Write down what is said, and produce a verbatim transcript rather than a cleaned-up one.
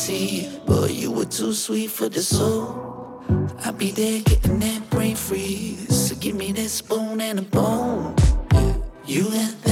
see. Boy, you were too sweet for the soul. I'll be there getting that brain freeze. So give me that spoon and a bone. You and